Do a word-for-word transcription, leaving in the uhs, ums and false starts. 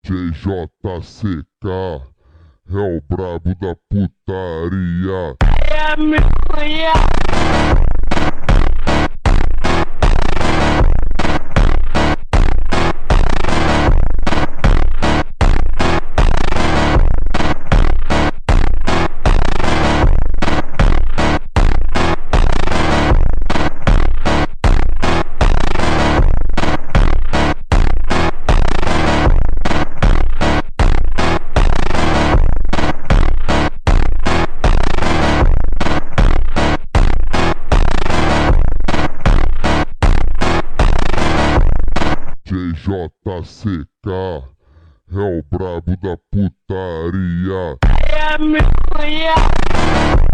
J J C K é o brabo da putaria. É minha mulher. J J C K é o brabo da putaria. É minha mulher.